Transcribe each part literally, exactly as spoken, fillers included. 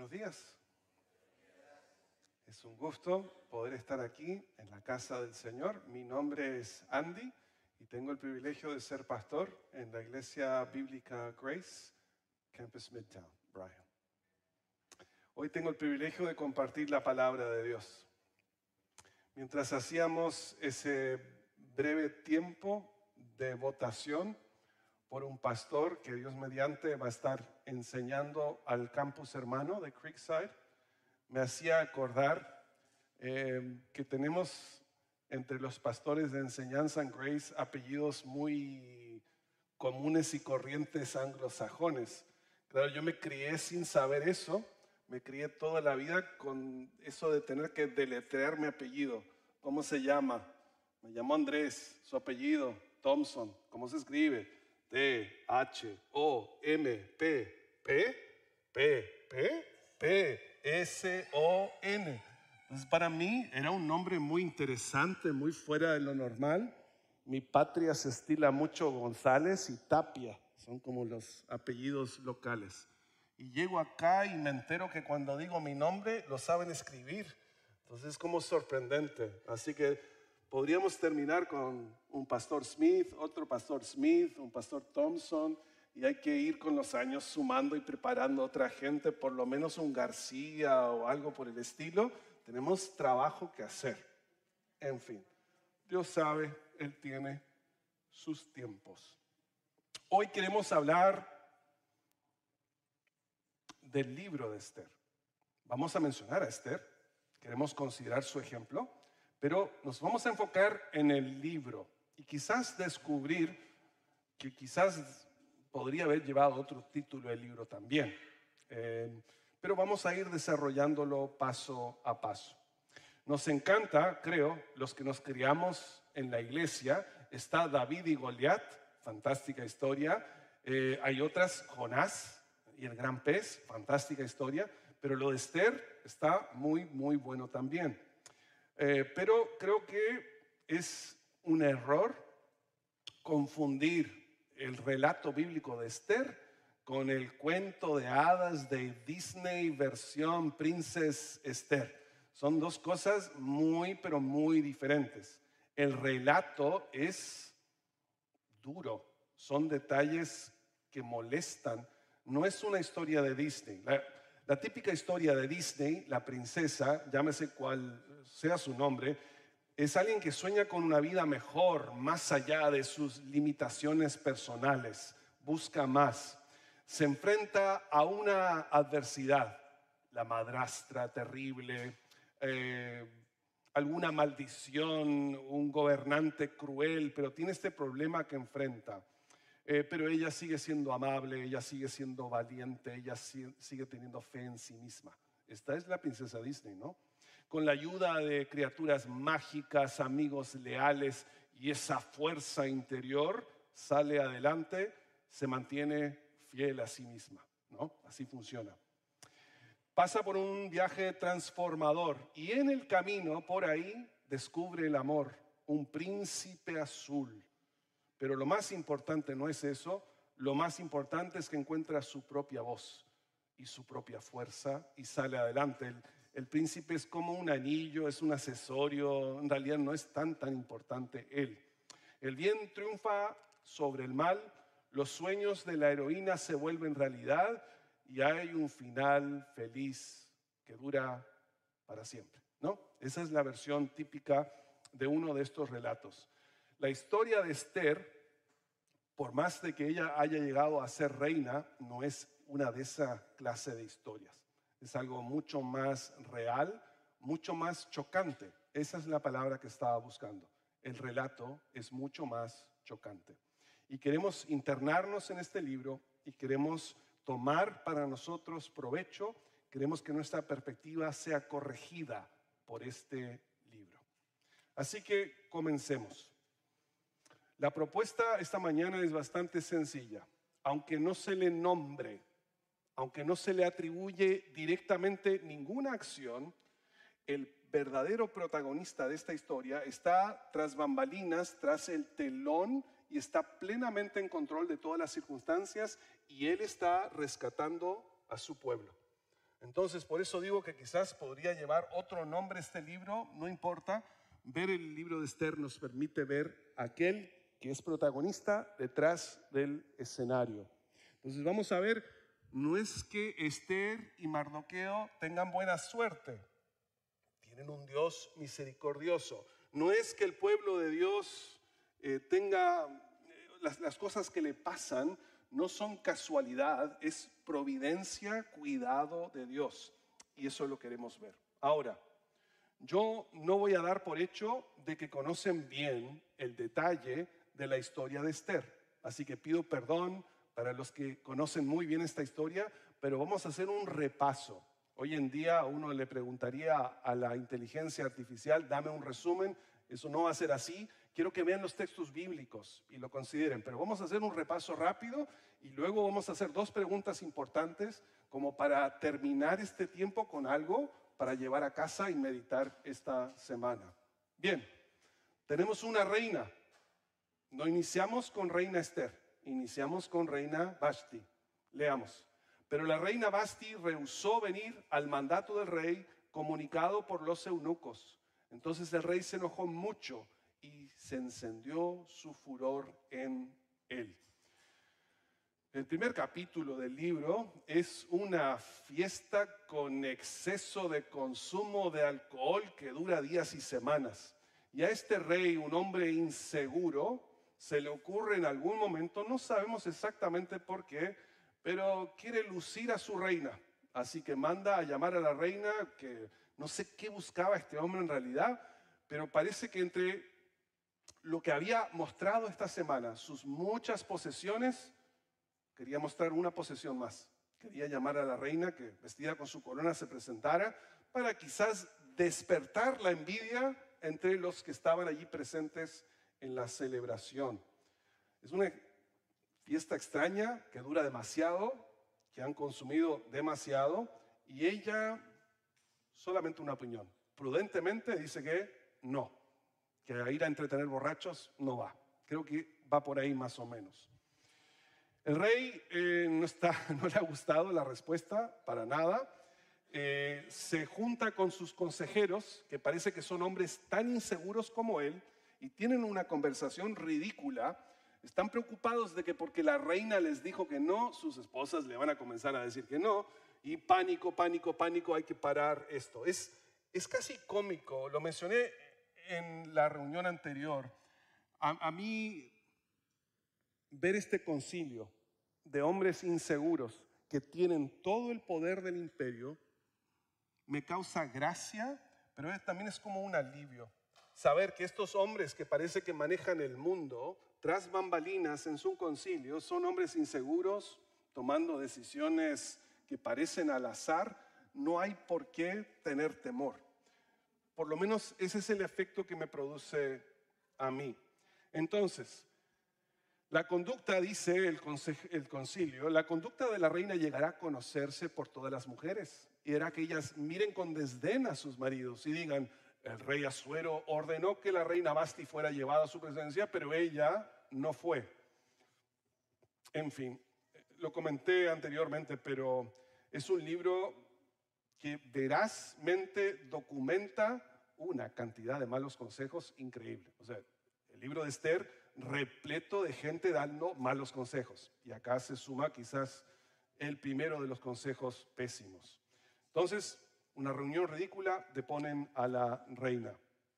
Buenos días. Es un gusto poder estar aquí en la casa del Señor. Mi nombre es Andy y tengo el privilegio de ser pastor en la Iglesia Bíblica Grace, Campus Midtown, Bryan. Hoy tengo el privilegio de compartir la palabra de Dios. Mientras hacíamos ese breve tiempo de votación por un pastor que Dios mediante va a estar enseñando al campus hermano de Creekside, me hacía acordar eh, que tenemos entre los pastores de enseñanza en Grace apellidos muy comunes y corrientes anglosajones. Claro, yo me crié sin saber eso, me crié toda la vida con eso de tener que deletrear mi apellido. ¿Cómo se llama? Me llamo Andrés, su apellido, Thompson. ¿Cómo se escribe? T, H, O, M, P, P, P, P, P, S, O, N. Entonces para mí era un nombre muy interesante, muy fuera de lo normal. Mi patria se estila mucho González y Tapia, son como los apellidos locales. Y llego acá y me entero que cuando digo mi nombre lo saben escribir. Entonces es como sorprendente. Así que podríamos terminar con un pastor Smith, otro pastor Smith, un pastor Thompson, y hay que ir con los años sumando y preparando a otra gente, por lo menos un García o algo por el estilo. Tenemos trabajo que hacer. En fin, Dios sabe, Él tiene sus tiempos. Hoy queremos hablar del libro de Esther. Vamos a mencionar a Esther, queremos considerar su ejemplo, pero nos vamos a enfocar en el libro y quizás descubrir que quizás podría haber llevado otro título el libro también. Eh, pero vamos a ir desarrollándolo paso a paso. Nos encanta, creo, los que nos criamos en la iglesia, está David y Goliat, fantástica historia. Eh, hay otras, Jonás y el gran pez, fantástica historia. Pero lo de Esther está muy, muy bueno también. Eh, pero creo que es un error confundir el relato bíblico de Esther con el cuento de hadas de Disney versión Princess Esther. Son dos cosas muy, pero muy diferentes. El relato es duro, son detalles que molestan. No es una historia de Disney. La, la típica historia de Disney, la princesa, llámese cual sea su nombre, es alguien que sueña con una vida mejor, más allá de sus limitaciones personales, busca más. Se enfrenta a una adversidad, la madrastra terrible, eh, alguna maldición, un gobernante cruel, pero tiene este problema que enfrenta. Eh, pero ella sigue siendo amable, ella sigue siendo valiente, ella sigue, sigue teniendo fe en sí misma. Esta es la princesa Disney, ¿no? Con la ayuda de criaturas mágicas, amigos leales y esa fuerza interior, sale adelante, se mantiene fiel a sí misma, ¿no? Así funciona. Pasa por un viaje transformador y en el camino, por ahí, descubre el amor, un príncipe azul. Pero lo más importante no es eso, lo más importante es que encuentra su propia voz y su propia fuerza y sale adelante. El, el príncipe es como un anillo, es un accesorio, en realidad no es tan tan importante él. El bien triunfa sobre el mal, los sueños de la heroína se vuelven realidad y hay un final feliz que dura para siempre, ¿no? Esa es la versión típica de uno de estos relatos. La historia de Esther, por más de que ella haya llegado a ser reina, no es una de esa clase de historias. Es algo mucho más real, mucho más chocante. Esa es la palabra que estaba buscando. El relato es mucho más chocante. Y queremos internarnos en este libro y queremos tomar para nosotros provecho. Queremos que nuestra perspectiva sea corregida por este libro. Así que comencemos. La propuesta esta mañana es bastante sencilla. Aunque no se le nombre, aunque no se le atribuye directamente ninguna acción, el verdadero protagonista de esta historia está tras bambalinas, tras el telón y está plenamente en control de todas las circunstancias y él está rescatando a su pueblo. Entonces, por eso digo que quizás podría llevar otro nombre este libro, no importa. Ver el libro de Esther nos permite ver a aquel que es protagonista detrás del escenario. Entonces vamos a ver, no es que Esther y Mardoqueo tengan buena suerte, tienen un Dios misericordioso. No es que el pueblo de Dios eh, tenga eh, las, las cosas que le pasan, no son casualidad, es providencia, cuidado de Dios. Y eso lo queremos ver. Ahora, yo no voy a dar por hecho de que conocen bien el detalle de la historia de Esther. Así que pido perdón para los que conocen muy bien esta historia, pero vamos a hacer un repaso. Hoy en día uno le preguntaría a la inteligencia artificial, dame un resumen. Eso no va a ser así. Quiero que vean los textos bíblicos y lo consideren, pero vamos a hacer un repaso rápido y luego vamos a hacer dos preguntas importantes como para terminar este tiempo con algo para llevar a casa y meditar esta semana. Bien, tenemos una reina. No iniciamos con reina Esther, iniciamos con reina Vashti. Leamos. Pero la reina Vashti rehusó venir al mandato del rey comunicado por los eunucos. Entonces el rey se enojó mucho y se encendió su furor en él. El primer capítulo del libro es una fiesta con exceso de consumo de alcohol que dura días y semanas. Y a este rey, un hombre inseguro, se le ocurre en algún momento, no sabemos exactamente por qué, pero quiere lucir a su reina. Así que manda a llamar a la reina, que no sé qué buscaba este hombre en realidad, pero parece que entre lo que había mostrado esta semana, sus muchas posesiones, quería mostrar una posesión más. Quería llamar a la reina que vestida con su corona se presentara para quizás despertar la envidia entre los que estaban allí presentes en la celebración. Es una fiesta extraña que dura demasiado, que han consumido demasiado y ella solamente una opinión. Prudentemente dice que no, que a ir a entretener borrachos no va. Creo que va por ahí más o menos. El rey eh, no, está, no le ha gustado la respuesta para nada. Eh, se junta con sus consejeros, que parece que son hombres tan inseguros como él, y tienen una conversación ridícula. Están preocupados de que porque la reina les dijo que no, sus esposas le van a comenzar a decir que no. Y pánico, pánico, pánico, hay que parar esto. Es, es casi cómico, lo mencioné en la reunión anterior. A, a mí, ver este concilio de hombres inseguros que tienen todo el poder del imperio me causa gracia, pero también es como un alivio. Saber que estos hombres que parece que manejan el mundo tras bambalinas en su concilio son hombres inseguros, tomando decisiones que parecen al azar, no hay por qué tener temor. Por lo menos ese es el efecto que me produce a mí. Entonces, la conducta, dice el, el concilio, la conducta de la reina llegará a conocerse por todas las mujeres y hará que ellas miren con desdén a sus maridos y digan, el rey Asuero ordenó que la reina Vashti fuera llevada a su presencia, pero ella no fue. En fin, lo comenté anteriormente, pero es un libro que verazmente documenta una cantidad de malos consejos increíble. O sea, el libro de Esther repleto de gente dando malos consejos. Y acá se suma quizás el primero de los consejos pésimos. Entonces, una reunión ridícula, deponen a la reina.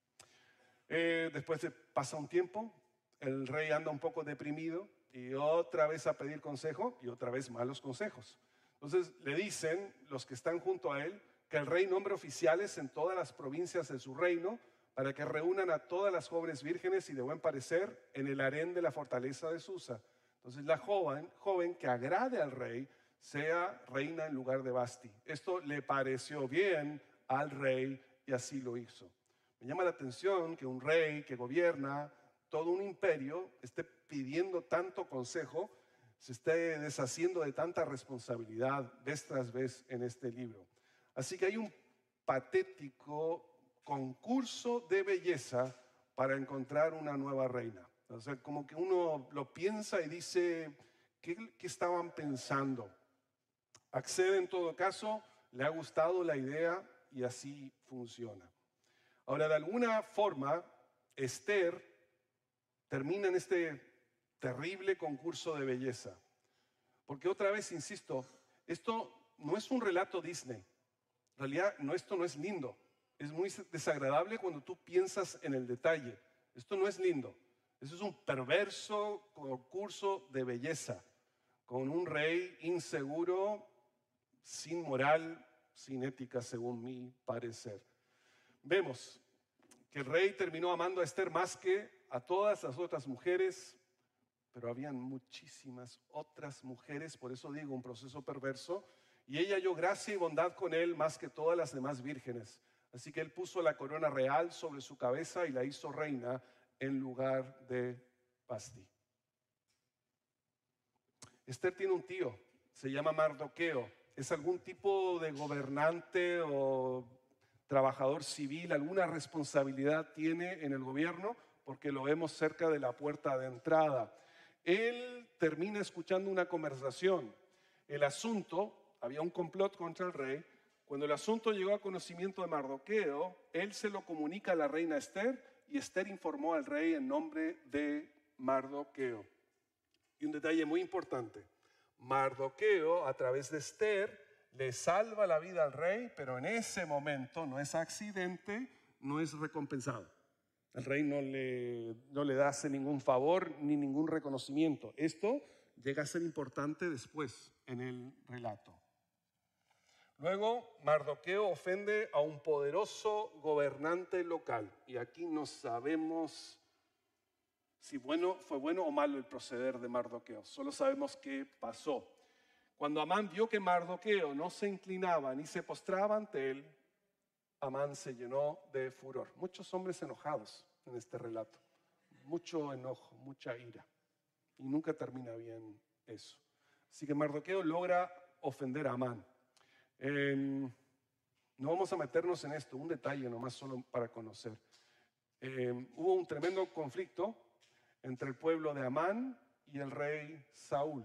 Eh, después de, pasa un tiempo, el rey anda un poco deprimido y otra vez a pedir consejo y otra vez malos consejos. Entonces le dicen los que están junto a él que el rey nombre oficiales en todas las provincias de su reino para que reúnan a todas las jóvenes vírgenes y de buen parecer en el harén de la fortaleza de Susa. Entonces la joven, joven que agrade al rey sea reina en lugar de Vashti. Esto le pareció bien al rey y así lo hizo. Me llama la atención que un rey que gobierna todo un imperio esté pidiendo tanto consejo, se esté deshaciendo de tanta responsabilidad vez tras vez en este libro. Así que hay un patético concurso de belleza para encontrar una nueva reina. O sea, como que uno lo piensa y dice, ¿qué, qué estaban pensando? Accede en todo caso le ha gustado la idea y así funciona. Ahora, de alguna forma, Esther termina en este terrible concurso de belleza. Porque otra vez, insisto, esto no es un relato Disney. En realidad, no, esto no es lindo. Es muy desagradable cuando tú piensas en el detalle. Esto no es lindo. Eso es un perverso concurso de belleza, con un rey inseguro, sin moral, sin ética, según mi parecer. Vemos que el rey terminó amando a Esther más que a todas las otras mujeres, pero habían muchísimas otras mujeres, por eso digo un proceso perverso, y ella halló gracia y bondad con él más que todas las demás vírgenes. Así que él puso la corona real sobre su cabeza y la hizo reina en lugar de Vasti. Esther tiene un tío, se llama Mardoqueo. Es algún tipo de gobernante o trabajador civil, alguna responsabilidad tiene en el gobierno, porque lo vemos cerca de la puerta de entrada. Él termina escuchando una conversación. El asunto, había un complot contra el rey. Cuando el asunto llegó a conocimiento de Mardoqueo, él se lo comunica a la reina Esther y Esther informó al rey en nombre de Mardoqueo. Y un detalle muy importante, Mardoqueo a través de Esther le salva la vida al rey, pero en ese momento no es accidente, no es recompensado. El rey no le, no le hace ningún favor ni ningún reconocimiento. Esto llega a ser importante después en el relato. Luego, Mardoqueo ofende a un poderoso gobernante local. Y aquí no sabemos si bueno, fue bueno o malo el proceder de Mardoqueo. Solo sabemos qué pasó. Cuando Amán vio que Mardoqueo no se inclinaba ni se postraba ante él, Amán se llenó de furor. Muchos hombres enojados en este relato. Mucho enojo, mucha ira. Y nunca termina bien eso. Así que Mardoqueo logra ofender a Amán. Eh, no vamos a meternos en esto, un detalle nomás solo para conocer. Eh, hubo un tremendo conflicto entre el pueblo de Amán y el rey Saúl.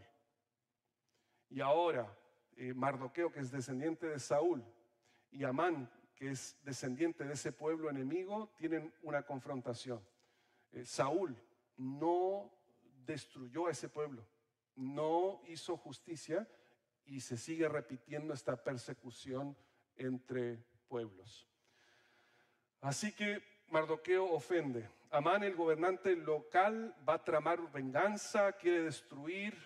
Y ahora eh, Mardoqueo, que es descendiente de Saúl, y Amán, que es descendiente de ese pueblo enemigo, tienen una confrontación. Eh, Saúl no destruyó a ese pueblo, no hizo justicia y se sigue repitiendo esta persecución entre pueblos. Así que Mardoqueo ofende. Amán, el gobernante local, va a tramar venganza, quiere destruir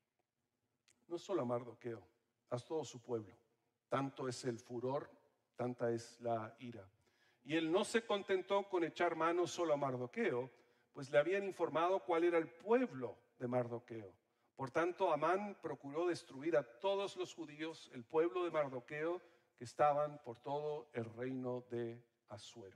no solo a Mardoqueo, a todo su pueblo. Tanto es el furor, tanta es la ira. Y él no se contentó con echar mano solo a Mardoqueo, pues le habían informado cuál era el pueblo de Mardoqueo. Por tanto, Amán procuró destruir a todos los judíos, el pueblo de Mardoqueo, que estaban por todo el reino de Asuero.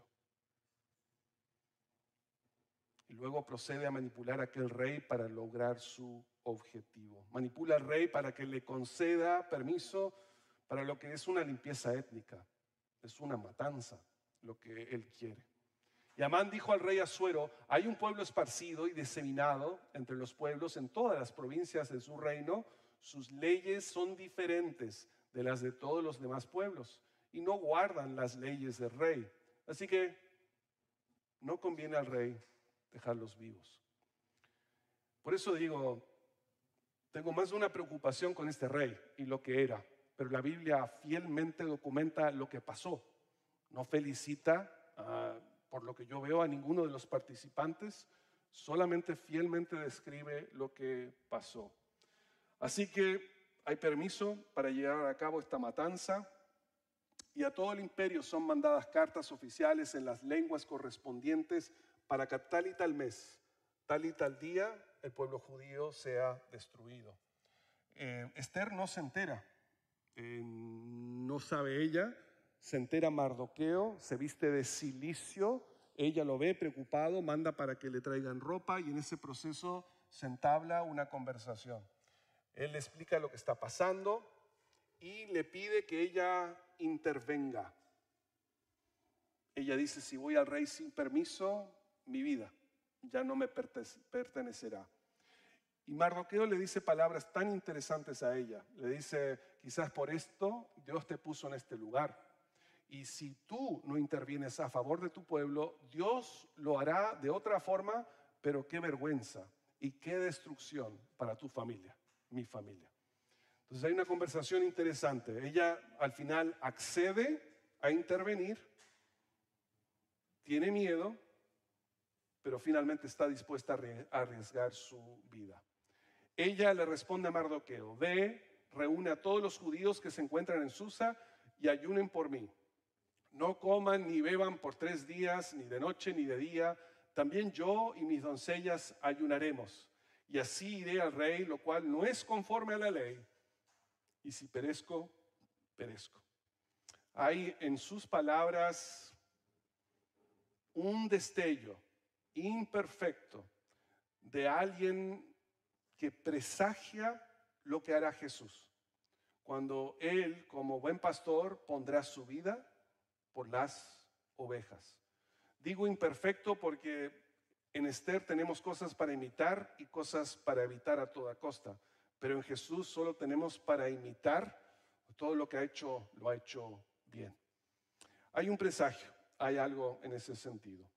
Y luego procede a manipular a aquel rey para lograr su objetivo. Manipula al rey para que le conceda permiso para lo que es una limpieza étnica. Es una matanza lo que él quiere. Y Amán dijo al rey Asuero: hay un pueblo esparcido y diseminado entre los pueblos en todas las provincias de su reino. Sus leyes son diferentes de las de todos los demás pueblos y no guardan las leyes del rey. Así que no conviene al rey dejarlos vivos. Por eso digo, tengo más de una preocupación con este rey y lo que era, pero la Biblia fielmente documenta lo que pasó. No felicita, uh, por lo que yo veo, a ninguno de los participantes, solamente fielmente describe lo que pasó. Así que hay permiso para llevar a cabo esta matanza y a todo el imperio son mandadas cartas oficiales en las lenguas correspondientes para que tal y tal mes, tal y tal día, el pueblo judío sea destruido. Eh, Esther no se entera, eh, no sabe ella, se entera Mardoqueo, se viste de cilicio, ella lo ve preocupado, manda para que le traigan ropa y en ese proceso se entabla una conversación. Él le explica lo que está pasando y le pide que ella intervenga. Ella dice: si voy al rey sin permiso, mi vida ya no me pertenecerá. Y Mardoqueo le dice palabras tan interesantes a ella. Le dice, quizás por esto Dios te puso en este lugar. Y si tú no intervienes a favor de tu pueblo, Dios lo hará de otra forma, pero qué vergüenza y qué destrucción para tu familia, mi familia. Entonces hay una conversación interesante. Ella al final accede a intervenir, tiene miedo, pero finalmente está dispuesta a arriesgar su vida. Ella le responde a Mardoqueo, ve, reúne a todos los judíos que se encuentran en Susa y ayunen por mí. No coman ni beban por tres días, ni de noche ni de día. También yo y mis doncellas ayunaremos. Y así iré al rey, lo cual no es conforme a la ley. Y si perezco, perezco. Hay en sus palabras un destello imperfecto de alguien que presagia lo que hará Jesús. Cuando Él, como buen pastor, pondrá su vida por las ovejas. Digo imperfecto porque en Esther tenemos cosas para imitar y cosas para evitar a toda costa. Pero en Jesús solo tenemos para imitar. Todo lo que ha hecho, lo ha hecho bien. Hay un presagio, hay algo en ese sentido.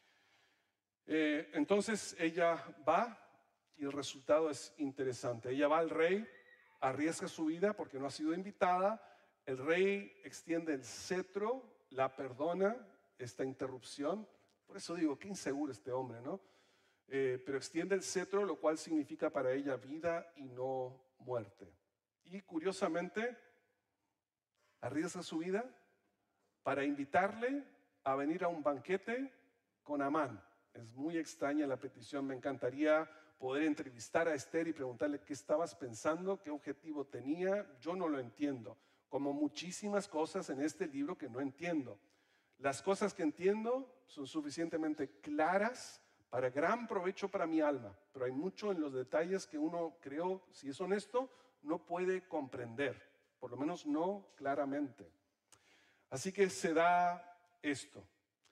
Eh, entonces ella va y el resultado es interesante. Ella va al rey, arriesga su vida porque no ha sido invitada. El rey extiende el cetro, la perdona, esta interrupción. Por eso digo, qué inseguro este hombre, ¿no? Eh, pero extiende el cetro, lo cual significa para ella vida y no muerte. Y curiosamente, arriesga su vida para invitarle a venir a un banquete con Amán. Es muy extraña la petición. Me encantaría poder entrevistar a Esther y preguntarle qué estabas pensando, qué objetivo tenía. Yo no lo entiendo, como muchísimas cosas en este libro que no entiendo. Las cosas que entiendo son suficientemente claras para gran provecho para mi alma, pero hay mucho en los detalles que uno, creo, si es honesto, no puede comprender, por lo menos no claramente. Así que se da esto.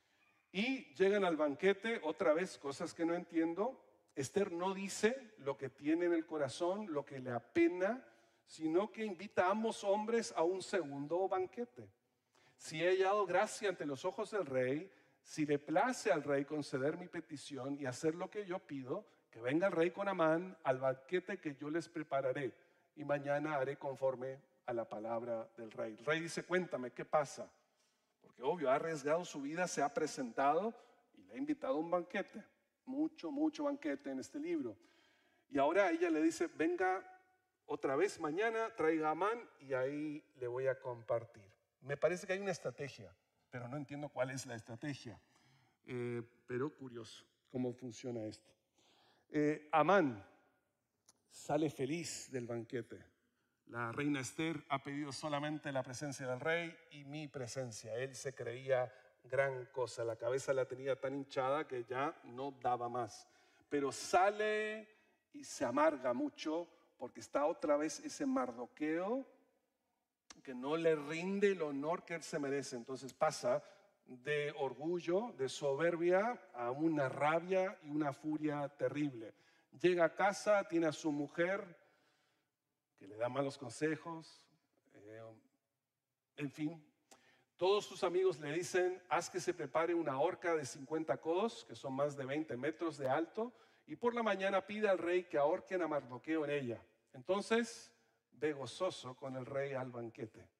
Y llegan al banquete, otra vez, cosas que no entiendo. Esther no dice lo que tiene en el corazón, lo que le apena, sino que invita a ambos hombres a un segundo banquete. Si he hallado gracia ante los ojos del rey, si le place al rey conceder mi petición y hacer lo que yo pido, que venga el rey con Amán al banquete que yo les prepararé, y mañana haré conforme a la palabra del rey. El rey dice, cuéntame, ¿qué pasa? Porque obvio, ha arriesgado su vida, se ha presentado y le ha invitado a un banquete. Mucho, mucho banquete en este libro. Y ahora ella le dice, venga otra vez mañana, traiga a Amán y ahí le voy a compartir. Me parece que hay una estrategia, pero no entiendo cuál es la estrategia. Eh, pero curioso cómo funciona esto. Eh, Amán sale feliz del banquete. La reina Esther ha pedido solamente la presencia del rey y mi presencia. Él se creía gran cosa. La cabeza la tenía tan hinchada que ya no daba más. Pero sale y se amarga mucho porque está otra vez ese Mardoqueo que no le rinde el honor que él se merece. Entonces pasa de orgullo, de soberbia, a una rabia y una furia terrible. Llega a casa, tiene a su mujer que le da malos consejos, eh, en fin. Todos sus amigos le dicen, haz que se prepare una horca de cincuenta codos, que son más de veinte metros de alto, y por la mañana pide al rey que ahorquen a Mardoqueo en ella. Entonces ve gozoso con el rey al banquete.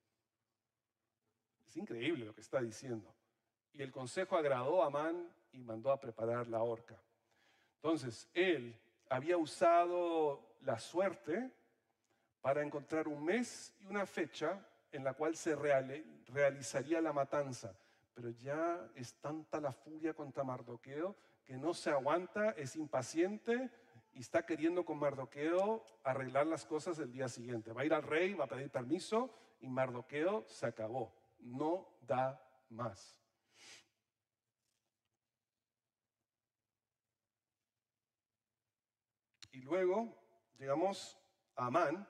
Es increíble lo que está diciendo. Y el consejo agradó a Amán y mandó a preparar la horca. Entonces él había usado la suerte para encontrar un mes y una fecha en la cual se realizaría la matanza. Pero ya es tanta la furia contra Mardoqueo que no se aguanta, es impaciente y está queriendo con Mardoqueo arreglar las cosas el día siguiente. Va a ir al rey, va a pedir permiso y Mardoqueo se acabó. No da más. Y luego llegamos a Amán,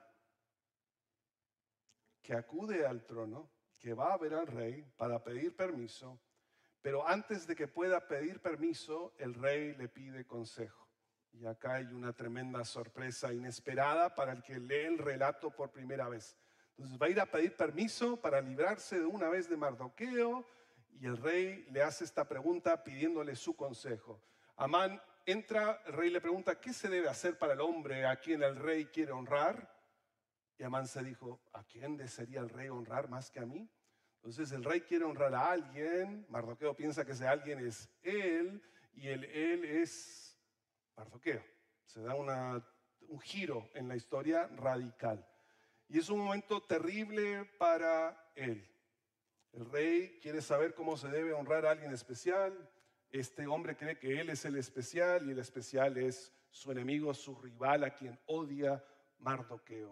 que acude al trono, que va a ver al rey para pedir permiso, pero antes de que pueda pedir permiso, el rey le pide consejo. Y acá hay una tremenda sorpresa inesperada para el que lee el relato por primera vez. Entonces va a ir a pedir permiso para librarse de una vez de Mardoqueo, y el rey le hace esta pregunta pidiéndole su consejo. Amán entra, el rey le pregunta, ¿qué se debe hacer para el hombre a quien el rey quiere honrar? Y Amán se dijo, ¿a quién desearía el rey honrar más que a mí? Entonces el rey quiere honrar a alguien, Mardoqueo piensa que ese alguien es él, y el él es Mardoqueo. Se da una, un giro en la historia radical. Y es un momento terrible para él. El rey quiere saber cómo se debe honrar a alguien especial. Este hombre cree que él es el especial y el especial es su enemigo, su rival, a quien odia Mardoqueo.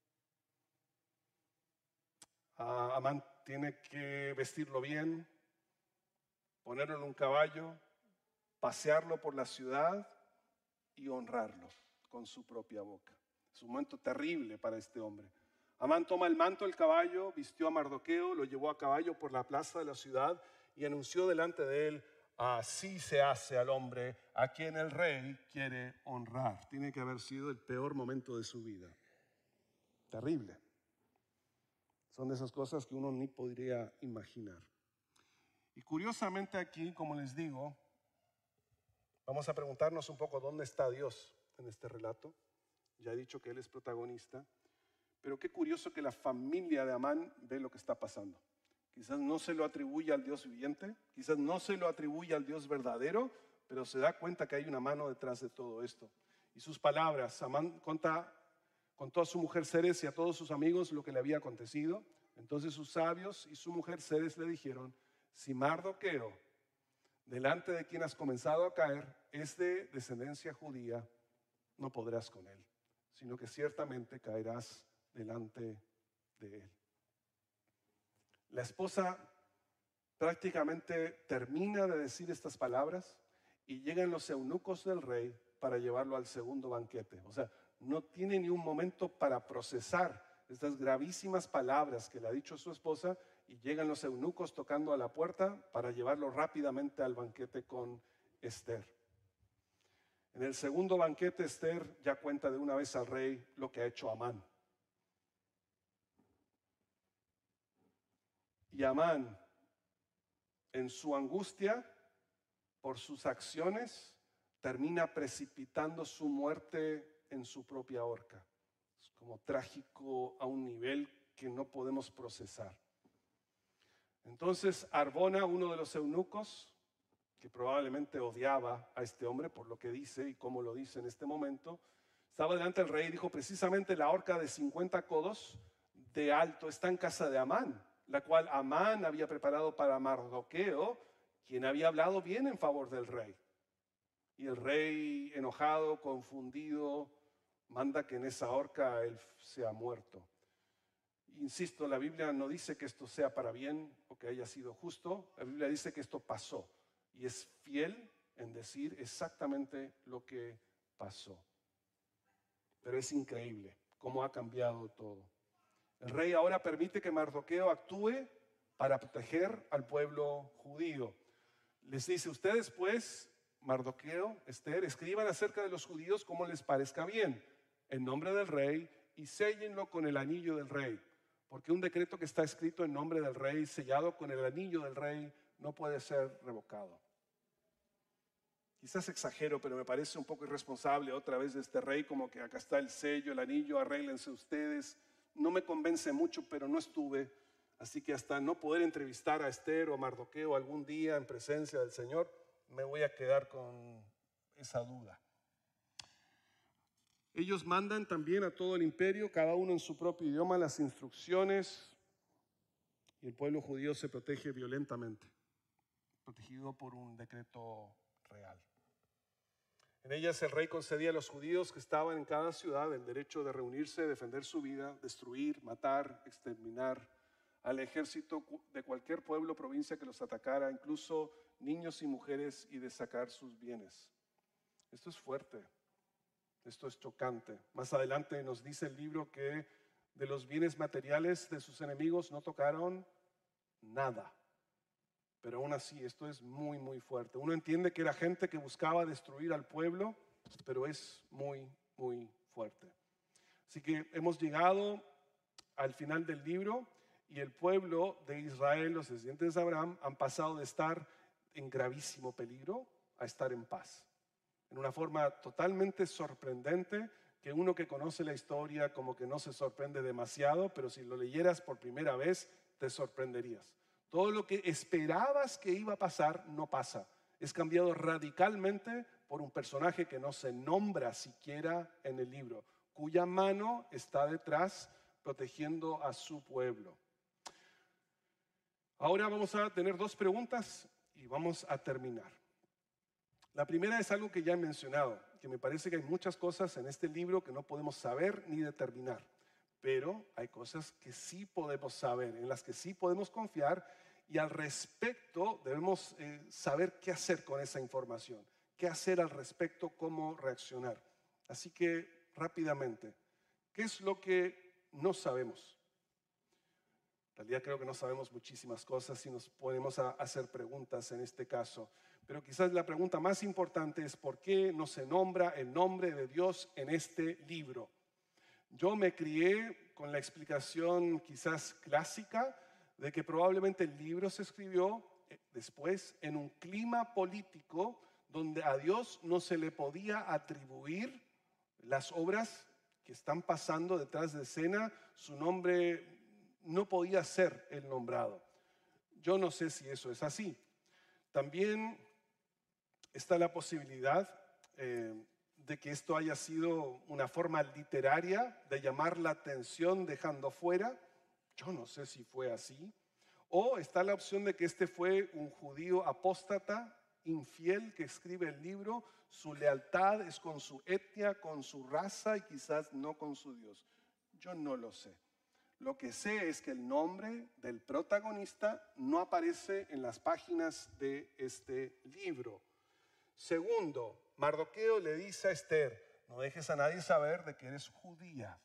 Uh, Amán tiene que vestirlo bien, ponerlo en un caballo, pasearlo por la ciudad y honrarlo con su propia boca. Es un momento terrible para este hombre. Amán toma el manto del caballo, vistió a Mardoqueo, lo llevó a caballo por la plaza de la ciudad y anunció delante de él, así se hace al hombre a quien el rey quiere honrar. Tiene que haber sido el peor momento de su vida. Terrible. Son de esas cosas que uno ni podría imaginar. Y curiosamente aquí, como les digo, vamos a preguntarnos un poco dónde está Dios en este relato. Ya he dicho que Él es protagonista. Pero qué curioso que la familia de Amán ve lo que está pasando. Quizás no se lo atribuye al Dios viviente, quizás no se lo atribuye al Dios verdadero, pero se da cuenta que hay una mano detrás de todo esto. Y sus palabras, Amán cuenta, contó a su mujer Zeres y a todos sus amigos lo que le había acontecido. Entonces sus sabios y su mujer Zeres le dijeron, si Mardoqueo, delante de quien has comenzado a caer, es de descendencia judía, no podrás con él, sino que ciertamente caerás delante de él. La esposa prácticamente termina de decir estas palabras y llegan los eunucos del rey para llevarlo al segundo banquete. O sea, no tiene ni un momento para procesar estas gravísimas palabras que le ha dicho su esposa y llegan los eunucos tocando a la puerta para llevarlo rápidamente al banquete con Esther. En el segundo banquete, Esther ya cuenta de una vez al rey lo que ha hecho Amán. Y Amán, en su angustia por sus acciones, termina precipitando su muerte en su propia horca. Es como trágico a un nivel que no podemos procesar. Entonces Arbona, uno de los eunucos, que probablemente odiaba a este hombre por lo que dice y cómo lo dice en este momento, estaba delante del rey y dijo, precisamente la horca de cincuenta codos de alto está en casa de Amán, la cual Amán había preparado para Mardoqueo, quien había hablado bien en favor del rey. Y el rey, enojado, confundido, manda que en esa horca él sea muerto. Insisto, la Biblia no dice que esto sea para bien o que haya sido justo. La Biblia dice que esto pasó y es fiel en decir exactamente lo que pasó. Pero es increíble cómo ha cambiado todo. El rey ahora permite que Mardoqueo actúe para proteger al pueblo judío. Les dice, ustedes pues, Mardoqueo, Esther, escriban acerca de los judíos como les parezca bien, en nombre del rey, y séllenlo con el anillo del rey. Porque un decreto que está escrito en nombre del rey, sellado con el anillo del rey, no puede ser revocado. Quizás exagero, pero me parece un poco irresponsable otra vez de este rey, como que acá está el sello, el anillo, arréglense ustedes. No me convence mucho, pero no estuve. Así que hasta no poder entrevistar a Esther o a Mardoqueo algún día en presencia del Señor, me voy a quedar con esa duda. Ellos mandan también a todo el imperio, cada uno en su propio idioma, las instrucciones, y el pueblo judío se protege violentamente, protegido por un decreto real. En ellas el rey concedía a los judíos que estaban en cada ciudad el derecho de reunirse, defender su vida, destruir, matar, exterminar al ejército de cualquier pueblo o provincia que los atacara, incluso niños y mujeres, y de sacar sus bienes. Esto es fuerte, esto es chocante. Más adelante nos dice el libro que de los bienes materiales de sus enemigos no tocaron nada. Pero aún así, esto es muy, muy fuerte. Uno entiende que era gente que buscaba destruir al pueblo, pero es muy, muy fuerte. Así que hemos llegado al final del libro y el pueblo de Israel, los descendientes de Abraham, han pasado de estar en gravísimo peligro a estar en paz. En una forma totalmente sorprendente, que uno que conoce la historia como que no se sorprende demasiado, pero si lo leyeras por primera vez te sorprenderías. Todo lo que esperabas que iba a pasar no pasa. Es cambiado radicalmente por un personaje que no se nombra siquiera en el libro, cuya mano está detrás protegiendo a su pueblo. Ahora vamos a tener dos preguntas y vamos a terminar. La primera es algo que ya he mencionado, que me parece que hay muchas cosas en este libro que no podemos saber ni determinar, pero hay cosas que sí podemos saber, en las que sí podemos confiar, y al respecto debemos eh, saber qué hacer con esa información, qué hacer al respecto, cómo reaccionar. Así que rápidamente, ¿qué es lo que no sabemos? En realidad creo que no sabemos muchísimas cosas y nos podemos a hacer preguntas en este caso. Pero quizás la pregunta más importante es ¿por qué no se nombra el nombre de Dios en este libro? Yo me crié con la explicación quizás clásica de que probablemente el libro se escribió después en un clima político donde a Dios no se le podía atribuir las obras que están pasando detrás de escena. Su nombre no podía ser el nombrado. Yo no sé si eso es así. También está la posibilidad eh, de que esto haya sido una forma literaria de llamar la atención dejando fuera. Yo no sé si fue así. O está la opción de que este fue un judío apóstata, infiel, que escribe el libro. Su lealtad es con su etnia, con su raza y quizás no con su Dios. Yo no lo sé. Lo que sé es que el nombre del protagonista no aparece en las páginas de este libro. Segundo, Mardoqueo le dice a Esther, no dejes a nadie saber de que eres judía.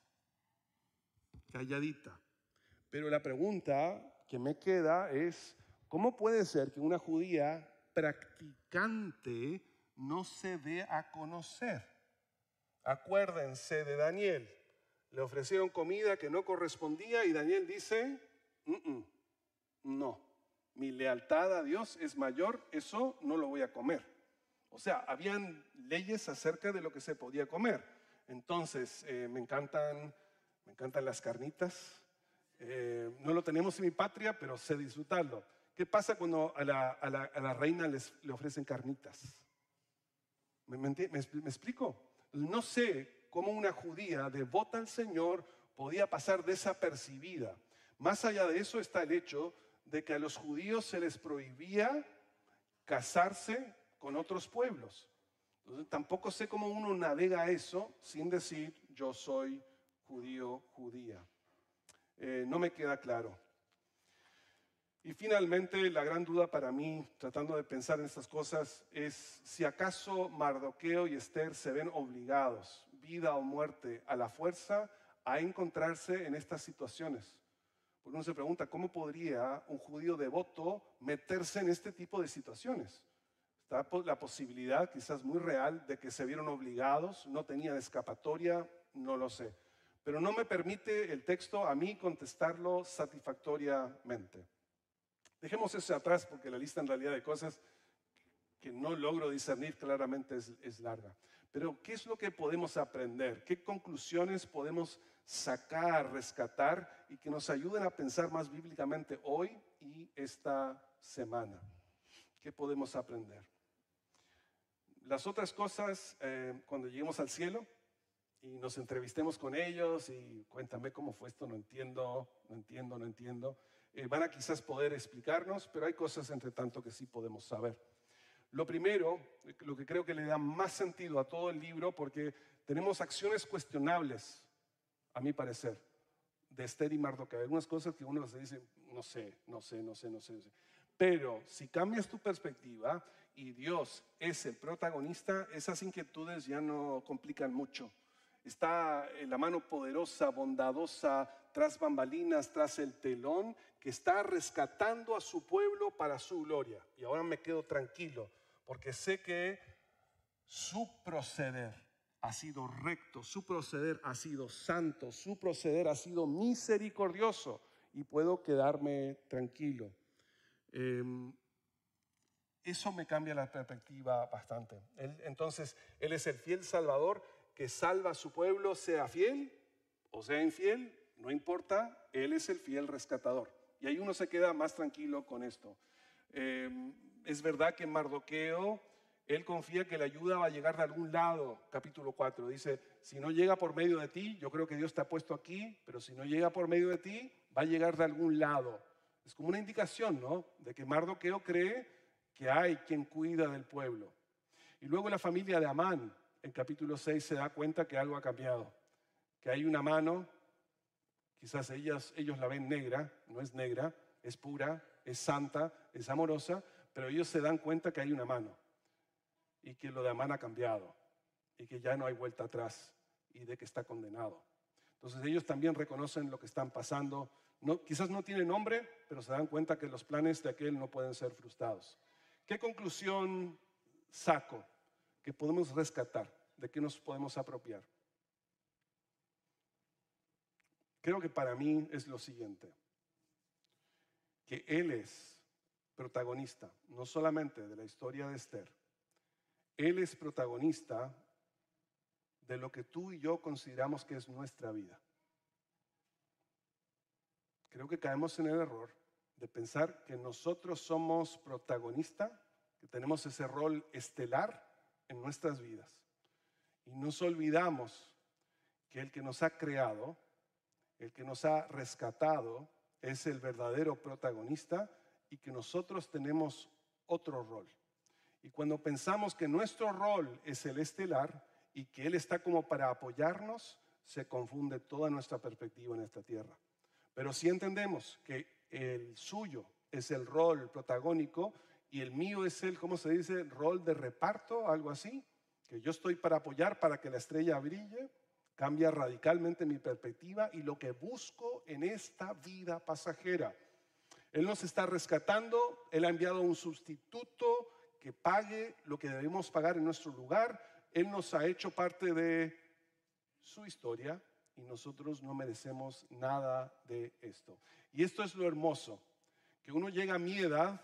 Calladita. Pero la pregunta que me queda es, ¿cómo puede ser que una judía practicante no se dé a conocer? Acuérdense de Daniel. Le ofrecieron comida que no correspondía y Daniel dice, Mm-mm, no, mi lealtad a Dios es mayor, eso no lo voy a comer. O sea, habían leyes acerca de lo que se podía comer. Entonces, eh, me encantan, me encantan las carnitas. Eh, no lo tenemos en mi patria, pero sé disfrutarlo. ¿Qué pasa cuando a la, a la, a la reina les, le ofrecen carnitas? ¿Me, me, me, me explico? No sé cómo una judía devota al Señor podía pasar desapercibida. Más allá de eso está el hecho de que a los judíos se les prohibía casarse con otros pueblos. Entonces, tampoco sé cómo uno navega eso sin decir yo soy judío, judía. Eh, no me queda claro. Y finalmente, la gran duda para mí, tratando de pensar en estas cosas, es si acaso Mardoqueo y Esther se ven obligados, vida o muerte, a la fuerza, a encontrarse en estas situaciones. Porque uno se pregunta, ¿cómo podría un judío devoto meterse en este tipo de situaciones? Está la posibilidad, quizás muy real, de que se vieron obligados, no tenían escapatoria, no lo sé. Pero no me permite el texto a mí contestarlo satisfactoriamente. Dejemos eso atrás porque la lista en realidad de cosas que no logro discernir claramente es, es larga. Pero ¿qué es lo que podemos aprender? ¿Qué conclusiones podemos sacar, rescatar y que nos ayuden a pensar más bíblicamente hoy y esta semana? ¿Qué podemos aprender? Las otras cosas, eh, cuando lleguemos al cielo y nos entrevistemos con ellos y cuéntame cómo fue esto, no entiendo, no entiendo, no entiendo. Eh, van a quizás poder explicarnos, pero hay cosas entre tanto que sí podemos saber. Lo primero, lo que creo que le da más sentido a todo el libro, porque tenemos acciones cuestionables, a mi parecer, de Esther y Mardoqueo. Hay algunas cosas que uno se dice, no sé, no sé, no sé, no sé, no sé. Pero si cambias tu perspectiva y Dios es el protagonista, esas inquietudes ya no complican mucho. Está la mano poderosa, bondadosa, tras bambalinas, tras el telón, que está rescatando a su pueblo para su gloria. Y ahora me quedo tranquilo, porque sé que su proceder ha sido recto, su proceder ha sido santo, su proceder ha sido misericordioso y puedo quedarme tranquilo. Eh, eso me cambia la perspectiva bastante. Él, entonces, Él es el fiel Salvador que salva a su pueblo, sea fiel o sea infiel, no importa, Él es el fiel rescatador. Y ahí uno se queda más tranquilo con esto. Eh, es verdad que Mardoqueo, él confía que la ayuda va a llegar de algún lado. Capítulo cuatro dice, si no llega por medio de ti, yo creo que Dios te ha puesto aquí, pero si no llega por medio de ti, va a llegar de algún lado. Es como una indicación, ¿no? De que Mardoqueo cree que hay quien cuida del pueblo. Y luego la familia de Amán, en capítulo seis, se da cuenta que algo ha cambiado. Que hay una mano, quizás ellas, ellos la ven negra, no es negra, es pura, es santa, es amorosa, pero ellos se dan cuenta que hay una mano y que lo de Amán ha cambiado y que ya no hay vuelta atrás y de que está condenado. Entonces ellos también reconocen lo que están pasando. No, quizás no tienen nombre, pero se dan cuenta que los planes de aquel no pueden ser frustrados. ¿Qué conclusión saco que podemos rescatar? ¿De qué nos podemos apropiar? Creo que para mí es lo siguiente, que Él es protagonista, no solamente de la historia de Esther, Él es protagonista de lo que tú y yo consideramos que es nuestra vida. Creo que caemos en el error de pensar que nosotros somos protagonistas, que tenemos ese rol estelar en nuestras vidas. Y nos olvidamos que el que nos ha creado, el que nos ha rescatado, es el verdadero protagonista y que nosotros tenemos otro rol. Y cuando pensamos que nuestro rol es el estelar y que Él está como para apoyarnos, se confunde toda nuestra perspectiva en esta tierra. Pero si entendemos que el suyo es el rol protagónico y el mío es el, ¿cómo se dice? Rol de reparto, algo así, que yo estoy para apoyar para que la estrella brille, cambia radicalmente mi perspectiva y lo que busco en esta vida pasajera. Él nos está rescatando, Él ha enviado un sustituto que pague lo que debemos pagar en nuestro lugar. Él nos ha hecho parte de su historia y nosotros no merecemos nada de esto. Y esto es lo hermoso, que uno llega a mi edad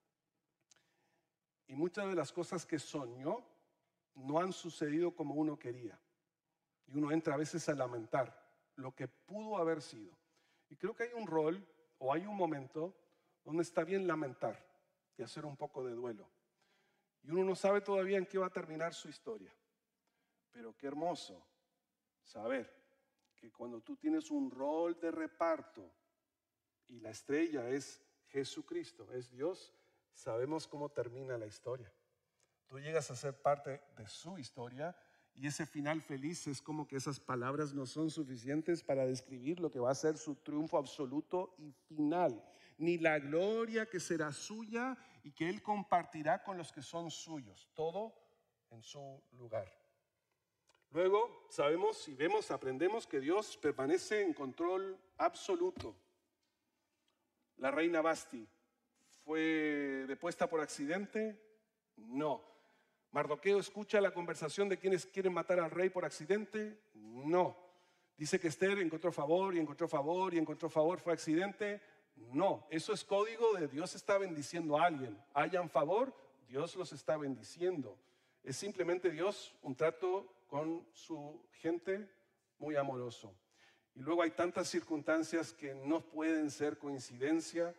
y muchas de las cosas que soñó no han sucedido como uno quería. Y uno entra a veces a lamentar lo que pudo haber sido. Y creo que hay un rol o hay un momento donde está bien lamentar y hacer un poco de duelo. Y uno no sabe todavía en qué va a terminar su historia. Pero qué hermoso saber que cuando tú tienes un rol de reparto y la estrella es Jesucristo, es Dios, sabemos cómo termina la historia. Tú llegas a ser parte de su historia. Y ese final feliz es como que esas palabras no son suficientes para describir lo que va a ser su triunfo absoluto y final. Ni la gloria que será suya y que Él compartirá con los que son suyos. Todo en su lugar. Luego sabemos y vemos, aprendemos que Dios permanece en control absoluto. La reina Vasti fue depuesta por accidente. No. ¿Mardoqueo escucha la conversación de quienes quieren matar al rey por accidente? No. ¿Dice que Esther encontró favor y encontró favor y encontró favor fue accidente? No. Eso es código de Dios está bendiciendo a alguien. Hayan favor, Dios los está bendiciendo. Es simplemente Dios un trato con su gente muy amoroso. Y luego hay tantas circunstancias que no pueden ser coincidencia.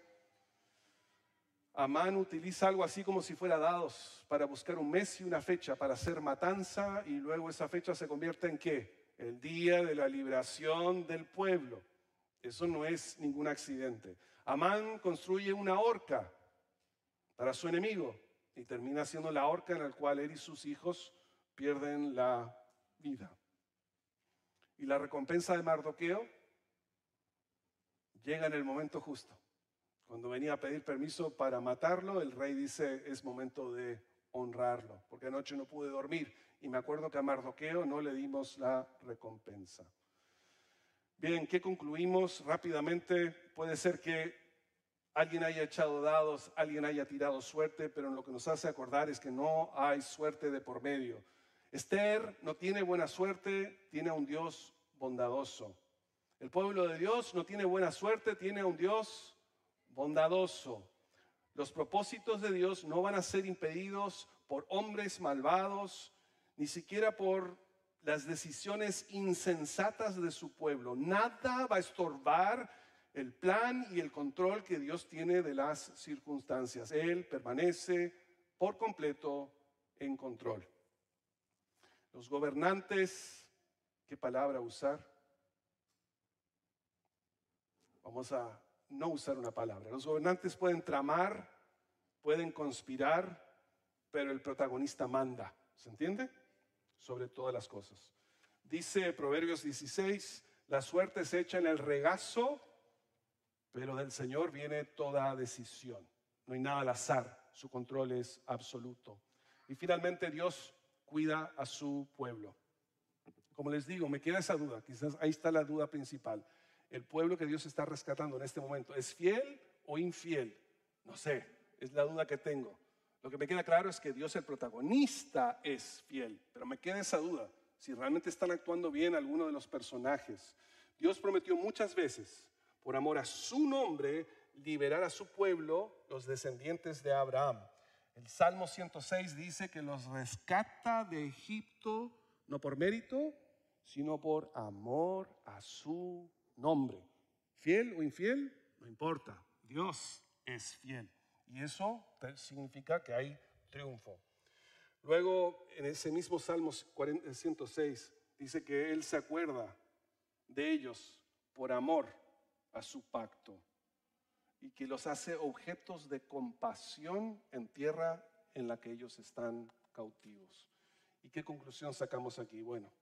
Amán utiliza algo así como si fuera dados para buscar un mes y una fecha para hacer matanza y luego esa fecha se convierte en ¿qué? El día de la liberación del pueblo. Eso no es ningún accidente. Amán construye una horca para su enemigo y termina siendo la horca en la cual él y sus hijos pierden la vida. Y la recompensa de Mardoqueo llega en el momento justo. Cuando venía a pedir permiso para matarlo, el rey dice, es momento de honrarlo, porque anoche no pude dormir y me acuerdo que a Mardoqueo no le dimos la recompensa. Bien, ¿qué concluimos? Rápidamente, puede ser que alguien haya echado dados, alguien haya tirado suerte, pero lo que nos hace acordar es que no hay suerte de por medio. Esther no tiene buena suerte, tiene a un Dios bondadoso. El pueblo de Dios no tiene buena suerte, tiene a un Dios bondadoso. Los propósitos de Dios no van a ser impedidos por hombres malvados, ni siquiera por las decisiones insensatas de su pueblo. Nada va a estorbar el plan y el control que Dios tiene de las circunstancias. Él permanece por completo en control. Los gobernantes, ¿qué palabra usar? Vamos a no usar una palabra. Los gobernantes pueden tramar, pueden conspirar, pero el protagonista manda. ¿Se entiende? Sobre todas las cosas. Dice Proverbios dieciséis, la suerte se echa en el regazo, pero del Señor viene toda decisión. No hay nada al azar, su control es absoluto. Y finalmente Dios cuida a su pueblo. Como les digo, me queda esa duda, quizás ahí está la duda principal. El pueblo que Dios está rescatando en este momento, ¿es fiel o infiel? No sé, es la duda que tengo. Lo que me queda claro es que Dios, el protagonista, es fiel, pero me queda esa duda, si realmente están actuando bien algunos de los personajes. Dios prometió muchas veces, por amor a su nombre, liberar a su pueblo, los descendientes de Abraham. El Salmo ciento seis dice que los rescata de Egipto, no por mérito, sino por amor a su nombre. ¿Fiel o infiel? No importa, Dios es fiel. Y eso significa que hay triunfo. Luego, en ese mismo Salmo ciento seis, dice que Él se acuerda de ellos por amor a su pacto y que los hace objetos de compasión en tierra en la que ellos están cautivos. ¿Y qué conclusión sacamos aquí? Bueno,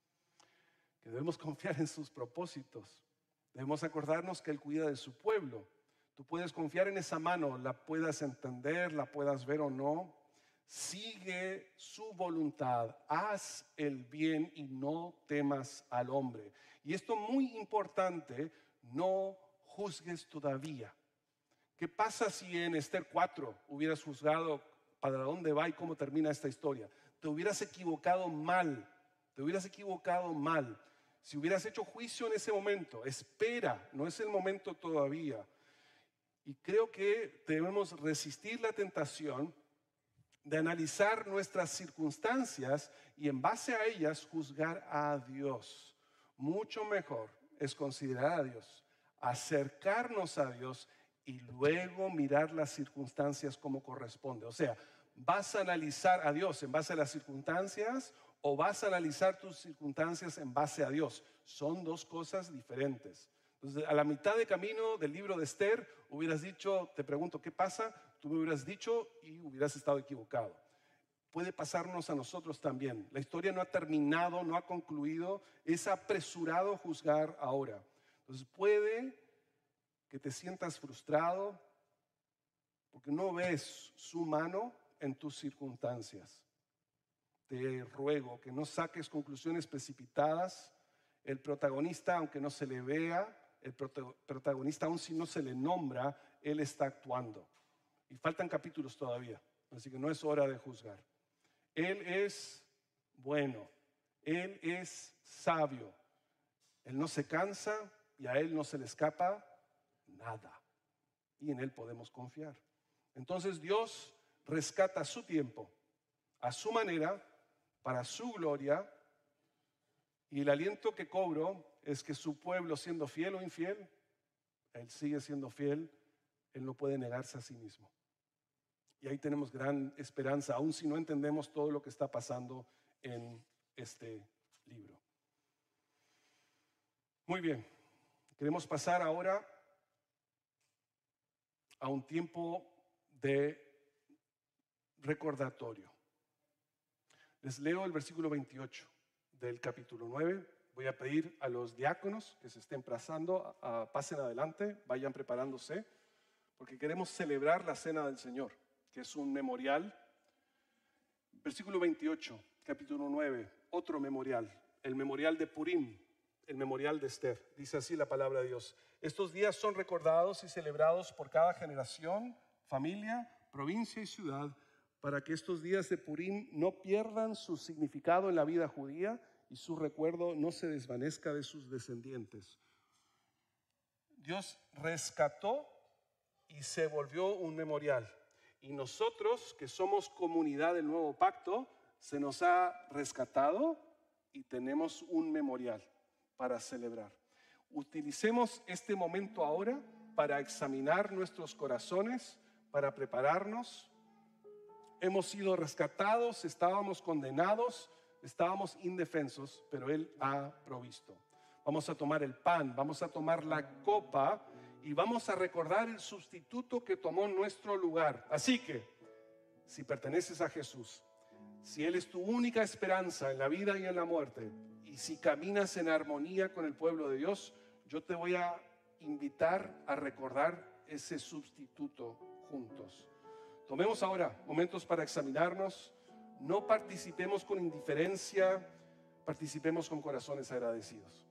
que debemos confiar en sus propósitos. Debemos acordarnos que Él cuida de su pueblo. Tú puedes confiar en esa mano, la puedas entender, la puedas ver o no. Sigue su voluntad, haz el bien y no temas al hombre. Y esto muy importante, no juzgues todavía. ¿Qué pasa si en Esther cuatro hubieras juzgado para dónde va y cómo termina esta historia? Te hubieras equivocado mal, te hubieras equivocado mal. Si hubieras hecho juicio en ese momento, espera, no es el momento todavía. Y creo que debemos resistir la tentación de analizar nuestras circunstancias y en base a ellas juzgar a Dios. Mucho mejor es considerar a Dios, acercarnos a Dios y luego mirar las circunstancias como corresponde. O sea, ¿vas a analizar a Dios en base a las circunstancias o vas a analizar tus circunstancias en base a Dios? Son dos cosas diferentes. Entonces, a la mitad de camino del libro de Esther, hubieras dicho, te pregunto, ¿qué pasa? Tú me hubieras dicho y hubieras estado equivocado. Puede pasarnos a nosotros también. La historia no ha terminado, no ha concluido. Es apresurado juzgar ahora. Entonces, puede que te sientas frustrado porque no ves su mano en tus circunstancias. Te ruego que no saques conclusiones precipitadas. El protagonista, aunque no se le vea, el protagonista, aun si no se le nombra, él está actuando. Y faltan capítulos todavía, así que no es hora de juzgar. Él es bueno, Él es sabio. Él no se cansa y a Él no se le escapa nada. Y en Él podemos confiar. Entonces Dios rescata a su tiempo, a su manera, para su gloria. Y el aliento que cobro es que su pueblo, siendo fiel o infiel, Él sigue siendo fiel, Él no puede negarse a sí mismo. Y ahí tenemos gran esperanza, aun si no entendemos todo lo que está pasando en este libro. Muy bien, queremos pasar ahora a un tiempo de recordatorio. Les leo el versículo veintiocho del capítulo nueve. Voy a pedir a los diáconos que se estén pasando, a, a, pasen adelante, vayan preparándose, porque queremos celebrar la cena del Señor, que es un memorial. Versículo veintiocho, capítulo nueve, otro memorial, el memorial de Purim, el memorial de Esther. Dice así la palabra de Dios: estos días son recordados y celebrados por cada generación, familia, provincia y ciudad para que estos días de Purim no pierdan su significado en la vida judía y su recuerdo no se desvanezca de sus descendientes. Dios rescató y se volvió un memorial. Y nosotros, que somos comunidad del nuevo pacto, se nos ha rescatado y tenemos un memorial para celebrar. Utilicemos este momento ahora para examinar nuestros corazones, para prepararnos. Hemos sido rescatados, estábamos condenados, estábamos indefensos, pero Él ha provisto. Vamos a tomar el pan, vamos a tomar la copa y vamos a recordar el sustituto que tomó nuestro lugar. Así que, si perteneces a Jesús, si Él es tu única esperanza en la vida y en la muerte, y si caminas en armonía con el pueblo de Dios, yo te voy a invitar a recordar ese sustituto juntos. Tomemos ahora momentos para examinarnos. No participemos con indiferencia, participemos con corazones agradecidos.